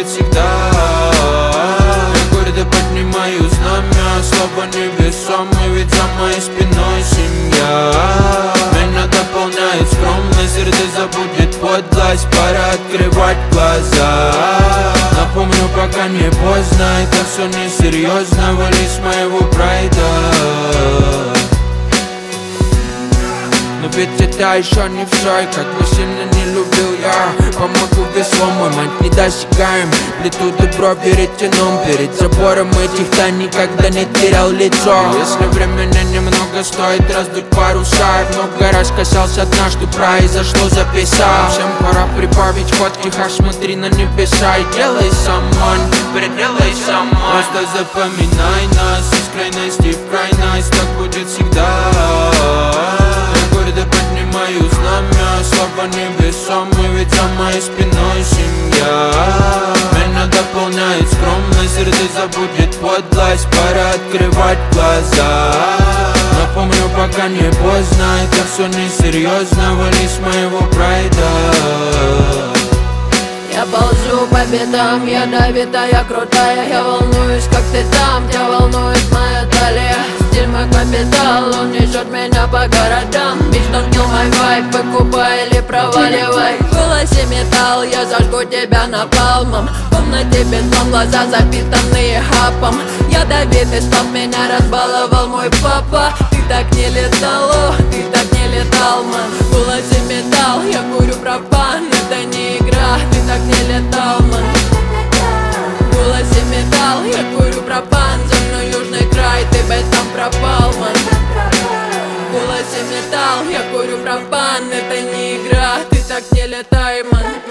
будет всегда. Я гордо поднимаю знамя, слава невесомый, ведь за моей спиной семья. Меня дополняет скромность, сердце забудет подлость, пора открывать глаза. Напомню, пока не поздно, это все несерьезно, вали с моего прайда. Но ведь это еще не все, и как бы сильно не любил я, помогу веслом, мой мать недосягаем. Плету добро веретеном, перед забором этих тайн никогда не терял лицо. Если времени немного, стоит раздуть паруса. Я много раз касался дна, что произошло, записал. Всем пора прибавить ход, тихо смотри на небеса и делай самон, переделай самон. Просто запоминай нас из крайности в крайность, так будет всегда. Поднимаю знамя, слава невесомый, ведь за моей спиной семья. Меня дополняет скромность, сердце забудет подлость, пора открывать глаза. Напомню, пока не поздно, это все несерьезно, вали с моего прайда. Я ползу по бедам, я ядовитая, крутая. Я волнуюсь, как ты там, тебя волнует моя талия. Стиль мой капитал, он несет меня по городам. Bitch, don't kill my vibe, покупай или проваливай. В голосе металл, я зажгу тебя напалмом. В комнате бетон, глаза запитанные хапом. Ядовитый слов меня разбаловал мой папа. Ты так не летал, ты так не летал, ман. В голосе металл, я курю пропан, это не игра. Ты так не летал, ман. В голосе металл, я курю пропан. За мной южный край, ты в этом пропал, ман. В голосе металл, я курю пропан, это не игра. Ты так не летай, ман.